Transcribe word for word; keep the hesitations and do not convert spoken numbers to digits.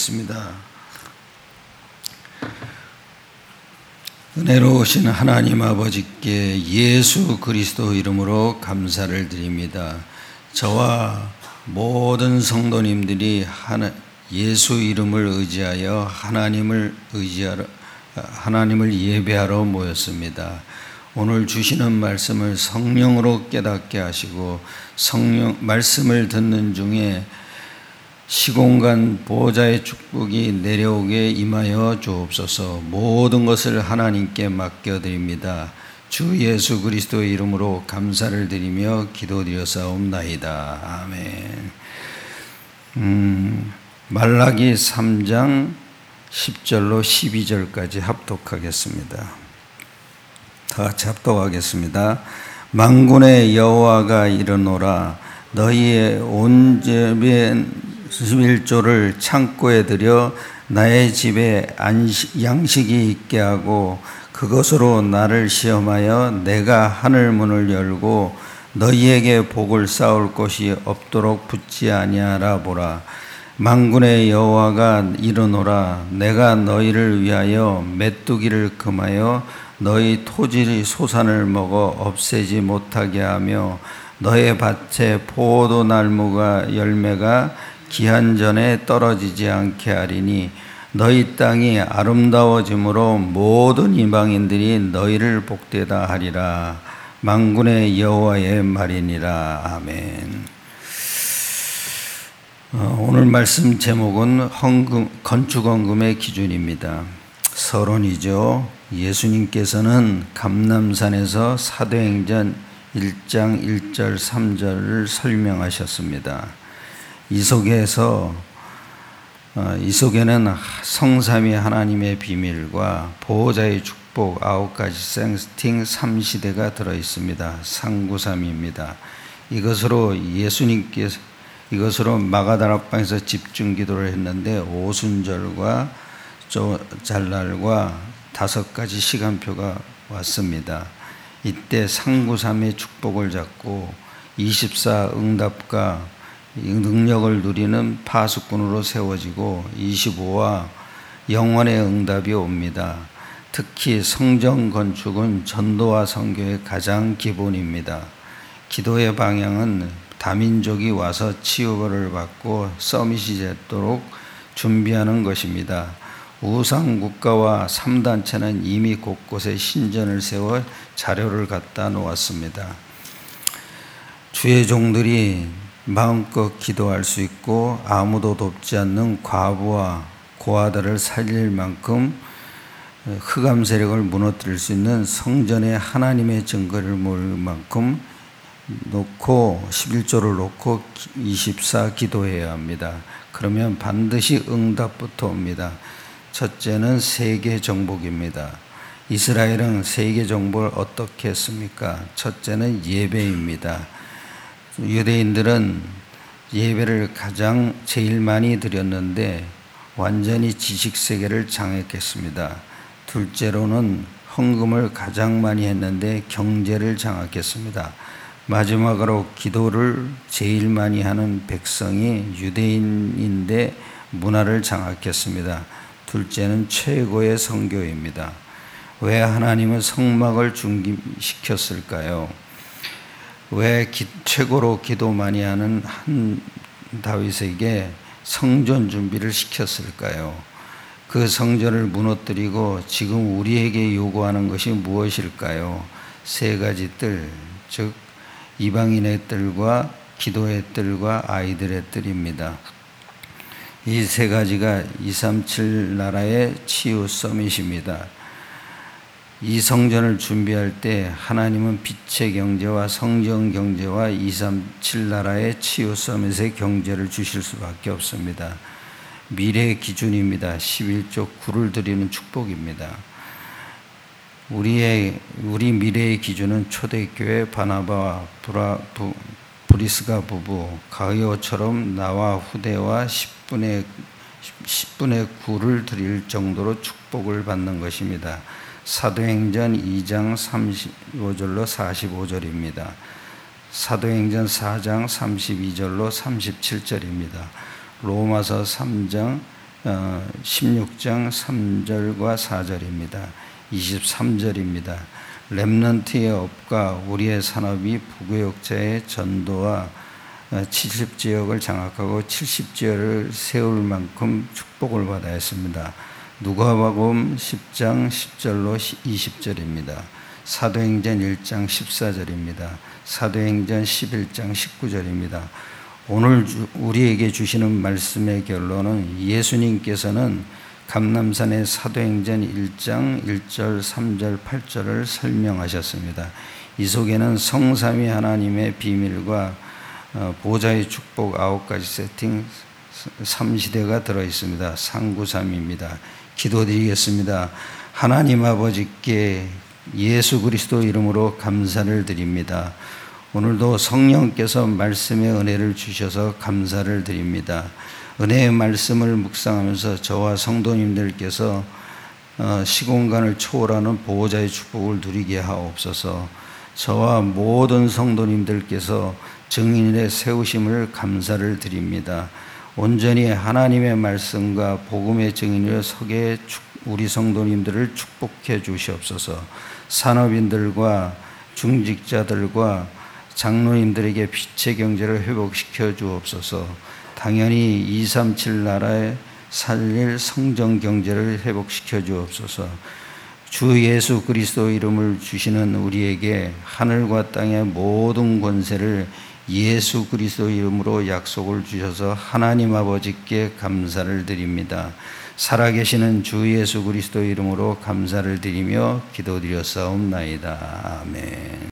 기도하겠습니다. 은혜로우신 하나님 아버지께 예수 그리스도 이름으로 감사를 드립니다. 저와 모든 성도님들이 하나, 예수 이름을 의지하여 하나님을 의지하러 하나님을 예배하러 모였습니다. 오늘 주시는 말씀을 성령으로 깨닫게 하시고 성령 말씀을 듣는 중에 시공간 보호자의 축복이 내려오게 임하여 주옵소서. 모든 것을 하나님께 맡겨드립니다. 주 예수 그리스도의 이름으로 감사를 드리며 기도드렸사옵나이다. 아멘. 음, 말라기 삼 장 십 절로 십이 절까지 합독하겠습니다. 다 같이 합독하겠습니다. 만군의 여호와가 이르노라. 너희의 온 집의 십일조를 창고에 들여 나의 집에 안식, 양식이 있게 하고 그것으로 나를 시험하여 내가 하늘 문을 열고 너희에게 복을 쌓을 곳이 없도록 붙지 아니하라 보라. 만군의 여호와가 이르노라. 내가 너희를 위하여 메뚜기를 금하여 너희 토지 소산을 먹어 없애지 못하게 하며 너의 밭에 포도 나무가 열매가 기한 전에 떨어지지 않게 하리니 너희 땅이 아름다워짐으로 모든 이방인들이 너희를 복되다 하리라. 만군의 여호와의 말이니라. 아멘. 어, 오늘 말씀 제목은 헌금, 건축헌금의 기준입니다. 서론이죠. 예수님께서는 감람산에서 사도행전 일 장 일 절 삼 절을 설명하셨습니다. 이 속에서 어, 이 속에는 성삼위 하나님의 비밀과 보호자의 축복 아홉 가지 세팅 삼 시대가 들어 있습니다. 상구삼입니다. 이것으로 예수님께서 이것으로 마가다락방에서 집중 기도를 했는데 오순절과 잘날과 다섯 가지 시간표가 왔습니다. 이때 상구삼의 축복을 잡고 이십사 응답과 능력을 누리는 파수꾼으로 세워지고 이십오와 영원의 응답이 옵니다. 특히 성전 건축은 전도와 선교의 가장 기본입니다. 기도의 방향은 다민족이 와서 치유를 받고 서밋이 되도록 준비하는 것입니다. 우상 국가와 삼 단체는 이미 곳곳에 신전을 세워 자료를 갖다 놓았습니다. 주의 종들이 마음껏 기도할 수 있고 아무도 돕지 않는 과부와 고아들을 살릴 만큼 흑암 세력을 무너뜨릴 수 있는 성전에 하나님의 증거를 모을 만큼 놓고 십일조를 놓고 이십사 기도해야 합니다. 그러면 반드시 응답부터 옵니다. 첫째는 세계 정복입니다. 이스라엘은 세계 정복을 어떻게 했습니까? 첫째는 예배입니다. 유대인들은 예배를 가장 제일 많이 드렸는데 완전히 지식세계를 장악했습니다. 둘째로는 헌금을 가장 많이 했는데 경제를 장악했습니다. 마지막으로 기도를 제일 많이 하는 백성이 유대인인데 문화를 장악했습니다. 둘째는 최고의 선교입니다. 왜 하나님은 성막을 중기시켰을까요? 왜 기, 최고로 기도 많이 하는 한 다윗에게 성전 준비를 시켰을까요? 그 성전을 무너뜨리고 지금 우리에게 요구하는 것이 무엇일까요? 세 가지 뜰, 즉 이방인의 뜰과 기도의 뜰과 아이들의 뜰입니다. 이 세 가지가 이백삼십칠 나라의 치유 서밋입니다. 이 성전을 준비할 때 하나님은 빛의 경제와 성전 경제와 이백삼십칠 나라의 치유 서밋의 경제를 주실 수밖에 없습니다. 미래의 기준입니다. 십일조 구를 드리는 축복입니다. 우리의 우리 미래의 기준은 초대교회 바나바와 브라, 부, 브리스가 부부 가이오처럼 나와 후대와 십분의 구를 드릴 정도로 축복을 받는 것입니다. 사도행전 이 장 삼십오 절로 사십오 절입니다. 사도행전 사 장 삼십이 절로 삼십칠 절입니다. 로마서 삼 장 십육 장 삼 절과 사 절입니다. 이십삼 절입니다. 렘넌트의 업과 우리의 산업이 부교역자의 전도와 칠십 지역을 장악하고 칠십 지역을 세울 만큼 축복을 받아야 했습니다. 누가복음 십 장 십 절로 이십 절입니다. 사도행전 일 장 십사 절입니다. 사도행전 십일 장 십구 절입니다. 오늘 우리에게 주시는 말씀의 결론은 예수님께서는 감람산의 사도행전 일 장 일 절, 삼 절, 팔 절을 설명하셨습니다. 이 속에는 성삼위 하나님의 비밀과 보좌의 축복 아홉 가지 세팅 삼 시대가 들어있습니다. 상구삼입니다. 기도드리겠습니다. 하나님 아버지께 예수 그리스도 이름으로 감사를 드립니다. 오늘도 성령께서 말씀의 은혜를 주셔서 감사를 드립니다. 은혜의 말씀을 묵상하면서 저와 성도님들께서 시공간을 초월하는 보호자의 축복을 누리게 하옵소서. 저와 모든 성도님들께서 증인의 세우심을 감사를 드립니다. 온전히 하나님의 말씀과 복음의 증인으로 서게 우리 성도님들을 축복해 주시옵소서. 산업인들과 중직자들과 장로님들에게 빛의 경제를 회복시켜 주옵소서. 당연히 이백삼십칠 나라에 살릴 성정 경제를 회복시켜 주옵소서. 주 예수 그리스도 이름을 주시는 우리에게 하늘과 땅의 모든 권세를 예수 그리스도 이름으로 약속을 주셔서 하나님 아버지께 감사를 드립니다. 살아계시는 주 예수 그리스도 이름으로 감사를 드리며 기도드렸사옵나이다. 아멘.